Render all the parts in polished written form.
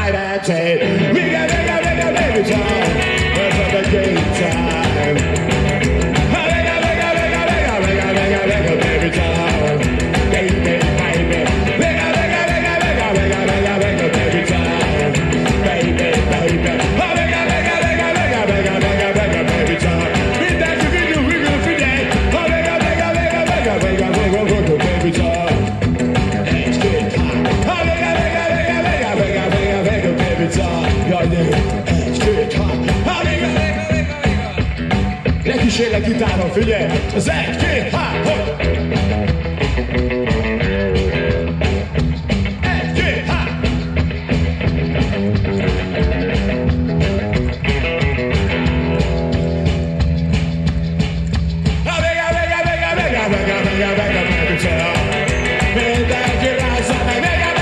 night and day. We got baby time. That's what the game time. Baby time. Baby, baby. Baby time. Baby, baby. Baby time. We dance to you, we go for that. Baby time. Let's get high. Baby time. Your name. Let's get high. Lekísér a gitáron, figyelj! Az 1, 2, 3, hopp! 1, 2, 3! Mindenki rázza meg!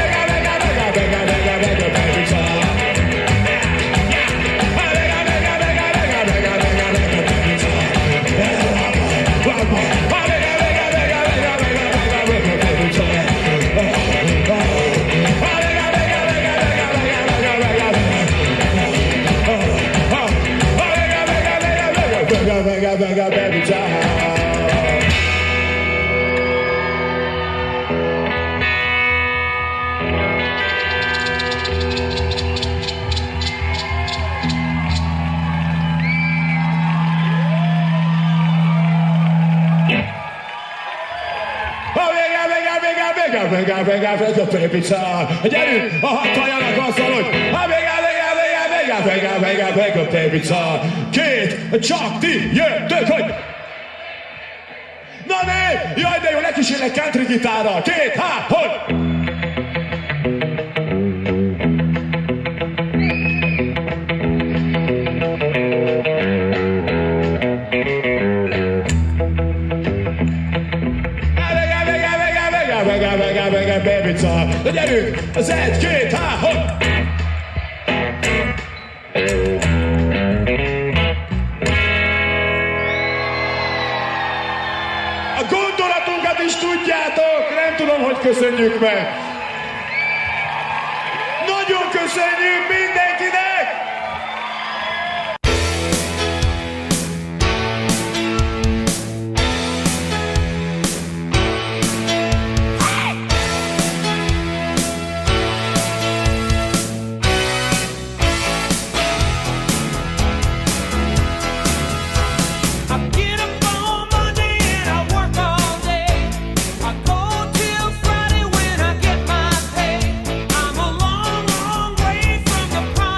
Baby time. Gyerünk a hattaljanak azzal, hogy baby time. Két, csak ti jöttök, hogy... Na né! Jaj, de jó, lekísérlek country gitárral. 2, 3, hogy... Baby time. De gyerünk! Az 1, 2, 3, hogy... A gondolatunkat is tudjátok! Nem tudom, hogy köszönjük meg! Nagyon köszönjük mindenkinek! From the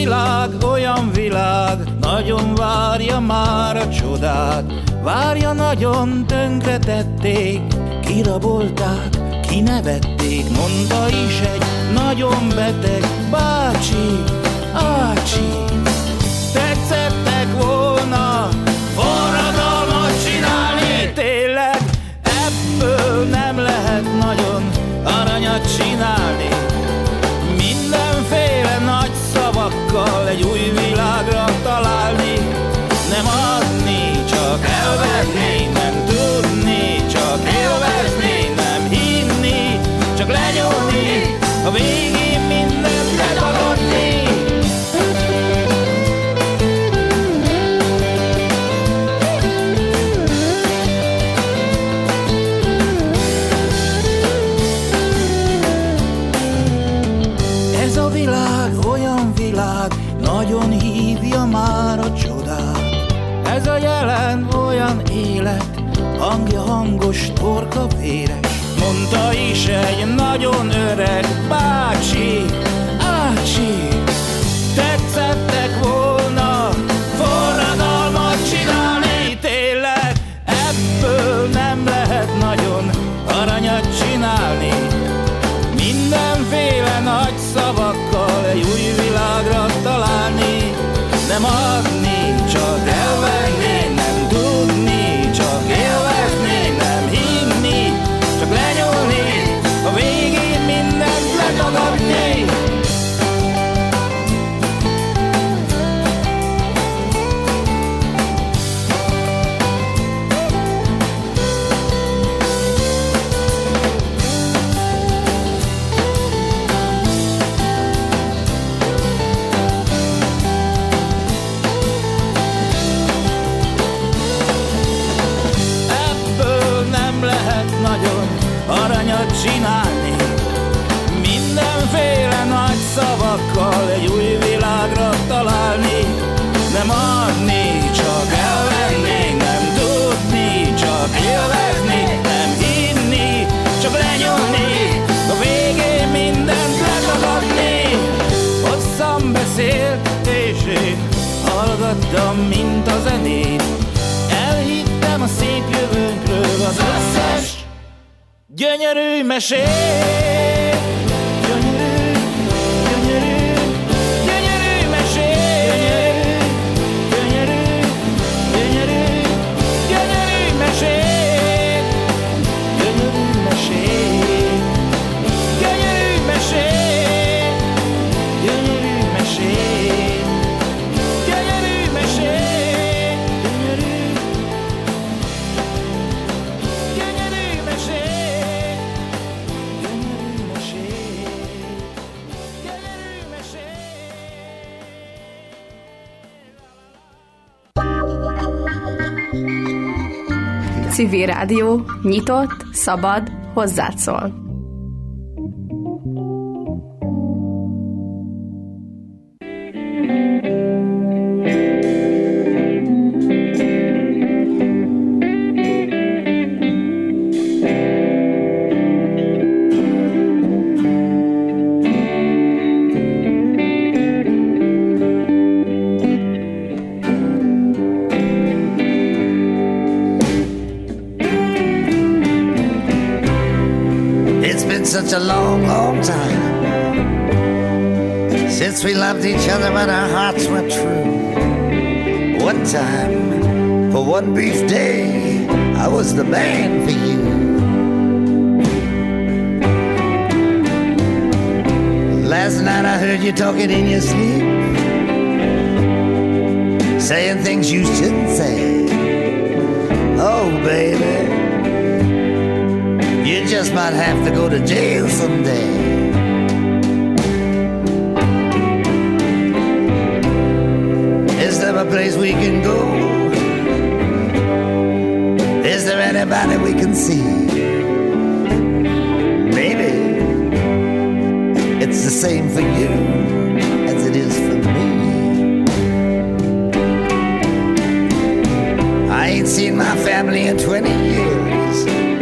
világ olyan világ, nagyon várja már a csodát. Várja nagyon, tönkretették, kirabolták, kinevették. Mondta is egy nagyon beteg bácsi, ácsi. Tetszettek volna forradalmat csinálni. Tényleg ebből nem lehet nagyon aranyat csinálni. Mindenféle nagy szavakkal egy új világra találni. Nem adni, csak elvenni, nem tudni, csak élvezni, nem hinni, csak lenyomni, a végén mindent letagadni. Ez a világ olyan világ, nagyon hívja már a csodát. Ez a jelen olyan élet, hangja hangos, torka véres. Mondta is egy nagyon öreg bácsi, ácsi. Tetszettek volna forradalmat csinálni. Tényleg ebből nem lehet nagyon aranyat csinálni. Mindenféle nagy szavakkal egy új világra találni. Nem adni, csak elvenni, nem tudni, csak élvezni, nem hinni, csak lenyúlni, a végén mindent letagadni. Aranyat csinálni. Mindenféle nagy szavakkal egy új világra találni. Nem adni, csak elvenni, nem tudni, csak élvezni, nem hinni, csak lenyomni, a végén mindent letagadni. Hosszan beszélt, és én hallgattam, mint a zenét. Elhittem a szép jövőnkről az összes gyönyörű mesét. Gyönyörű, gyönyörű, gyönyörű mesét. Gyönyörű, gyönyörű, gyönyörű mesét. Gyönyörű mesét. Gyönyörű mesét. Gyönyörű mesét. Gyönyörű mesét. Gyönyörű, gyönyörű mesét. Civil Rádió, nyitott, szabad, hozzád szól. Such a long, long time since we loved each other when our hearts were true. One time, for one brief day, I was the man for you. Last night I heard you talking in your sleep, saying things you shouldn't say. Oh, baby, you just might have to go to jail someday. Is there a place we can go? Is there anybody we can see? Maybe it's the same for you as it is for me. I ain't seen my family in 20 years.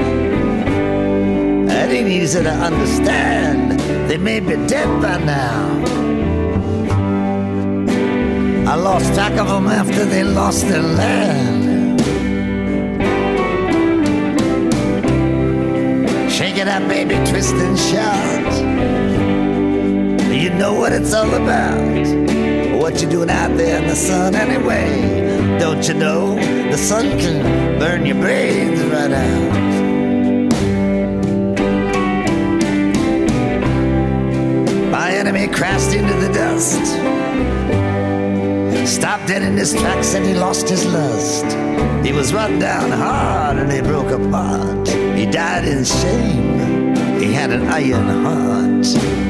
That ain't easy to understand. They may be dead by now. I lost track of them after they lost their land. Shake it up, baby, twist and shout. You know what it's all about. What you doing out there in the sun anyway? Don't you know the sun can burn your brains right out? My enemy crashed into the dust, stopped dead in his tracks and he lost his lust. He was run down hard and he broke apart. He died in shame, he had an iron heart.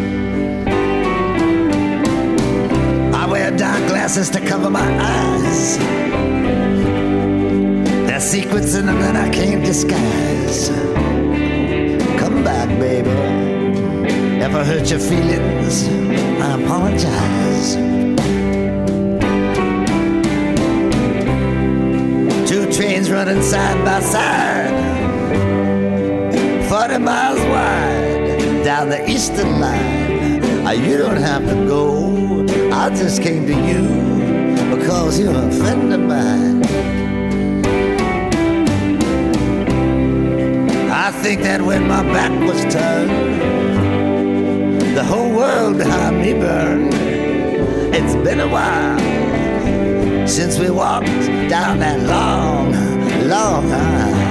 I wear dark glasses to cover my eyes. There's secrets in them that I can't disguise. Come back, baby. If I hurt your feelings, I apologize. Two trains running side by side, 40 miles wide, down the eastern line. You don't have to go, I just came to you because you're a friend of mine. I think that when my back was turned, the whole world behind me burned. It's been a while since we walked down that long, long aisle.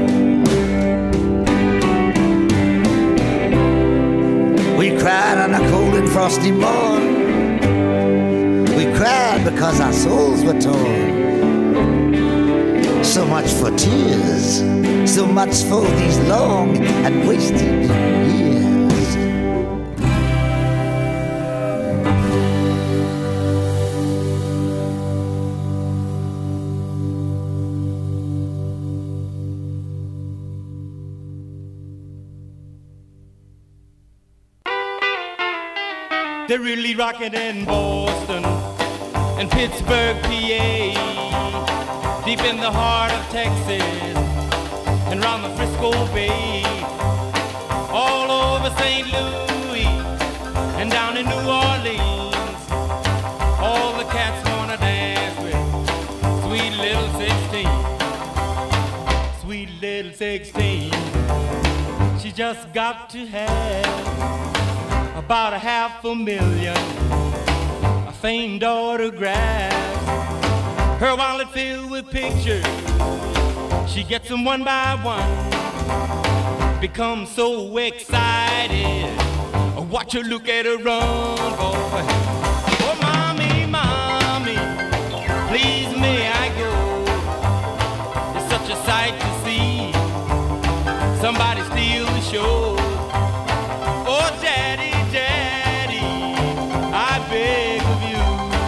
We cried on a cold and frosty morn. We cried because our souls were torn. So much for tears, so much for these long and wasted years. They're really rocking in Boston and Pittsburgh, PA, deep in the heart of Texas and round the Frisco Bay, all over St. Louis and down in New Orleans. All the cats wanna dance with sweet little 16, sweet little 16. She just got to have about 500,000 famed autographs. Her wallet filled with pictures, she gets them one by one. Becomes so excited, watch her look at her run, boy. Oh, mommy, mommy, please may I go? It's such a sight to see somebody steal the show. Oh, daddy, daddy, I beg of you,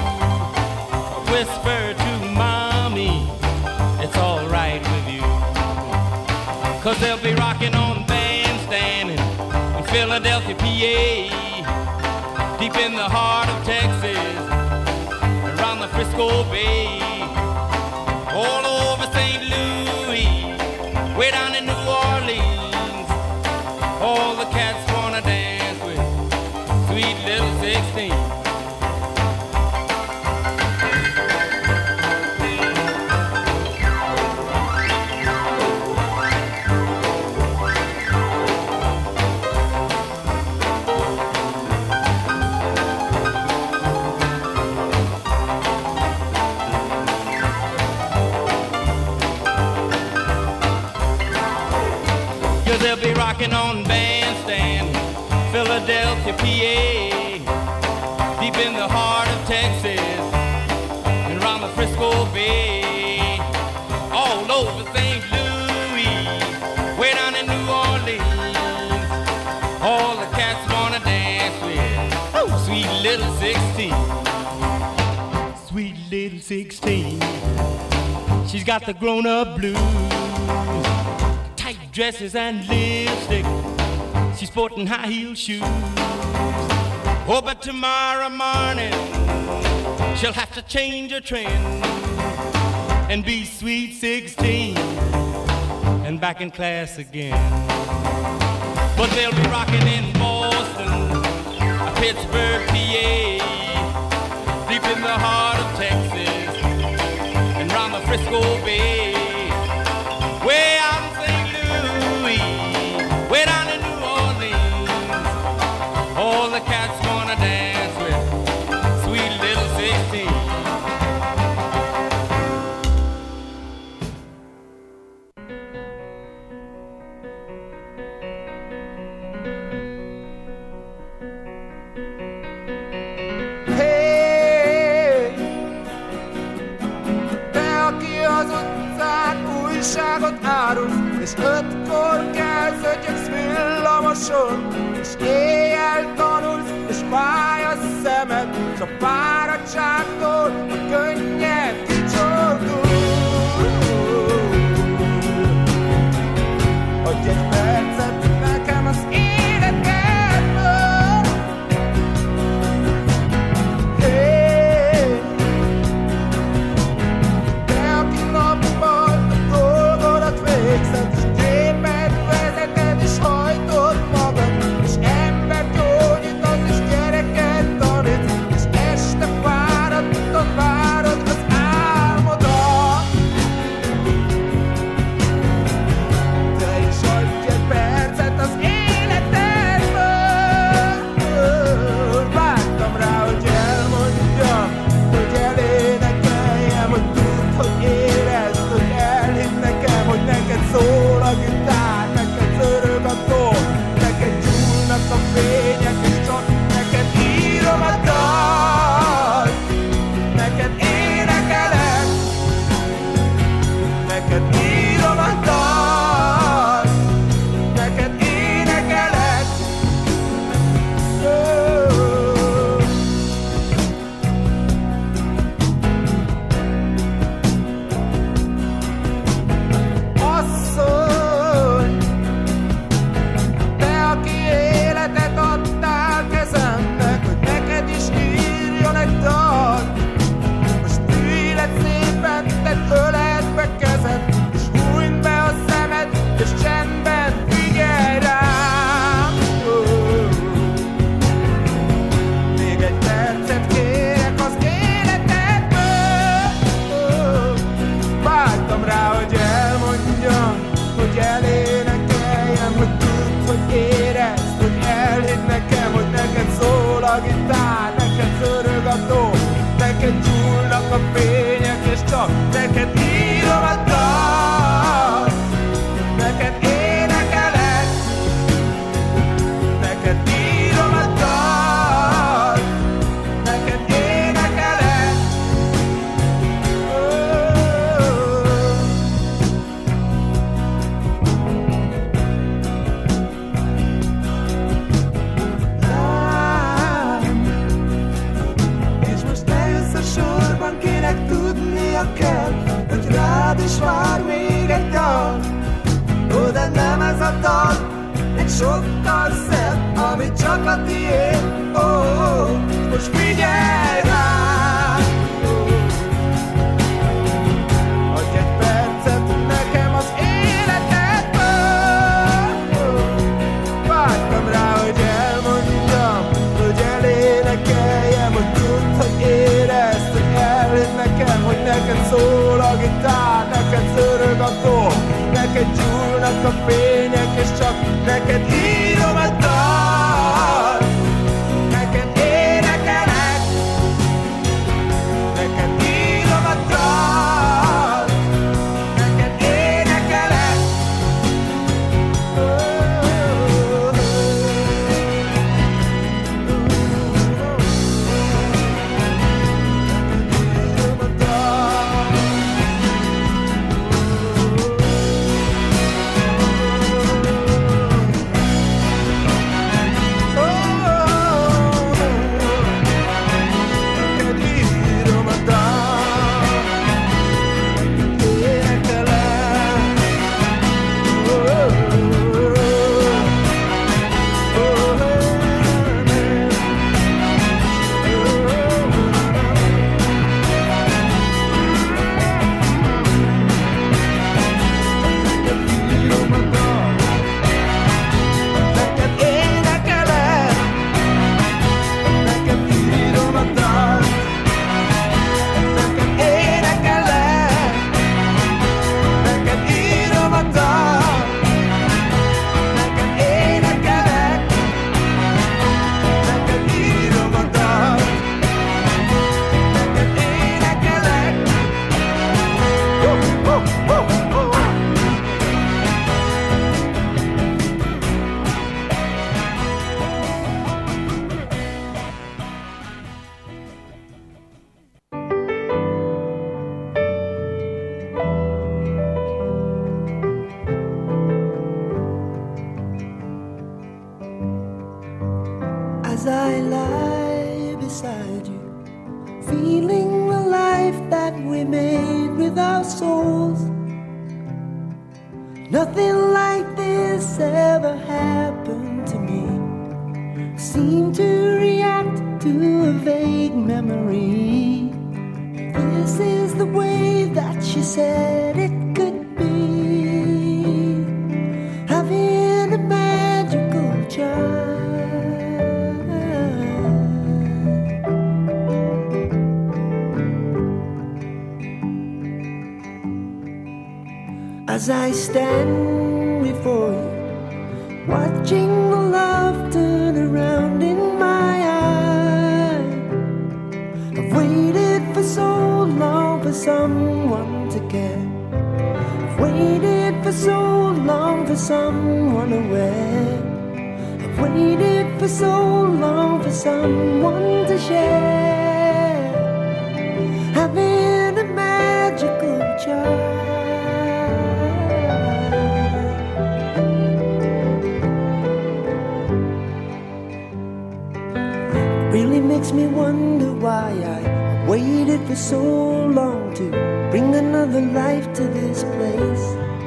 whisper to mommy, it's all right with you. 'Cause they'll be rocking on Bandstand in Philadelphia, PA, deep in the heart of Texas, around the Frisco Bay, all over St. Louis, way down in New Orleans. All the cats wanna dance with sweet little 16. They'll be rocking on Bandstand, Philadelphia, PA, deep in the heart of Texas, and around the Frisco Bay, all over St. Louis, way down in New Orleans. All the cats wanna dance with sweet little 16, sweet little 16. She's got the grown-up blues, dresses and lipstick, she's sporting high-heel shoes. Oh, but tomorrow morning she'll have to change her trend and be sweet 16 and back in class again. But they'll be rocking in Boston, Pittsburgh, PA, deep in the heart of Texas and round the Frisco Bay. Way out in St. Louis, way down in New Orleans, all the cats wanna dance with sweet little 16. Újságot árulsz, és 5-kor kelsz, ötyöksz villamoson, és éjjel tanulsz, és fáj a szemed, s a fáradtságtól a könnyed kicsordul. Adj egy percet nekem az életedből. Hey, te, aki nappal végzed, és gépet vezeted, és hajtod magad, és embert gyógyítasz, és gyereket tanít, és este fáradtan várod az álmodat. Te is adj egy percet az életedből. Vártam rá, hogy elmondjam, hogy elénekeljem, hogy tudd, hogy érezd, hogy elhidd nekem, hogy neked szól a gitár, neked zörög a dó, neked gyúlnak a fények, és csak neked írom a dal. Neked énekelek, neked írom a dal, neked énekelek. Asszony, te, aki életet adtál kezemnek, hogy neked is írjon egy dal. Most ülj le szépen, tedd öletbe kezed, és hújnd be a szemed, és csendben figyelj rám. Még egy percet kérek az életedből. Vártam rá, hogy elmondjam, hogy elénekeljem, hogy tudd, hogy érezd, hogy elhidd nekem, hogy neked szól a gitár, neked zörög a dó, neked gyúlnak a fények, és csak neked írom a dal. Neked énekelek, neked írom a dal, neked énekelek. És most lejössz a sorban, kinek tudnia kell, hogy rád is vár még egy dal. Ó, de nem ez a dal, egy sokkal szebb, ami csak a tiéd. Ó, most figyelj rám. Adj egy percet nekem az életedből. Vártam rá, hogy elmondjam, hogy elénekeljem, hogy tudd, hogy érezd, hogy elhidd nekem, hogy neked szól a gitár, neked zörög a dó, neked gyúlnak a fények, és csak neked írom a dal. Neked énekelek, neked írom a dal, neked énekelek. Írom a dal. As I lie beside you, feeling the life that we made with our souls. Nothing like this ever happened to me. Seem to react to a vague memory. This is the way that she said it could be, having a magical child. As I stand before you, watching the love turn around in my eyes, I've waited for so long for someone to care. I've waited for so long for someone aware. I've waited for so long for someone to share, having a magical child. Really makes me wonder why I waited for so long to bring another life to this place.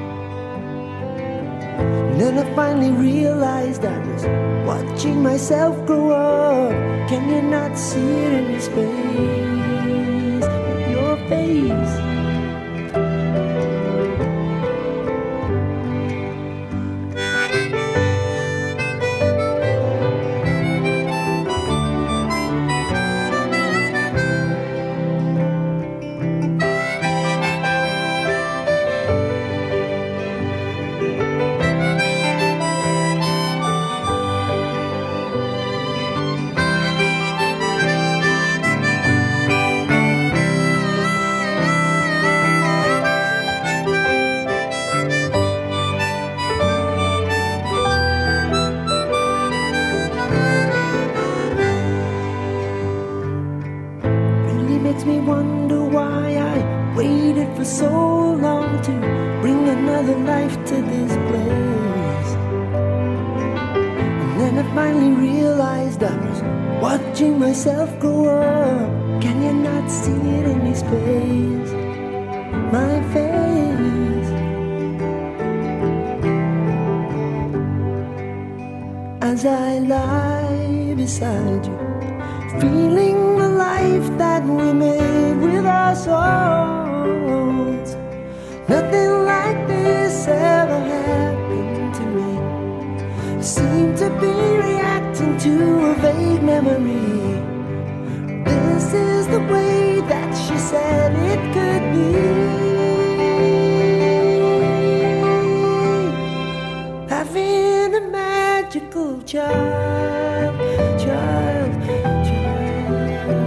And then I finally realized I was watching myself grow up. Can you not see it in his face, with your face? Myself grow up. Can you not see it in his face, my face? As I lie beside you, feeling the life that we made with our souls. Nothing like this ever happened to me. Seem to be reacting to a vague memory. This is the way that she said it could be, having a magical child, child, child.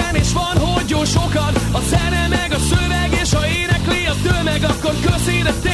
sokat. A zene meg a szöveg, és ha énekli a tömeg, akkor köszi, de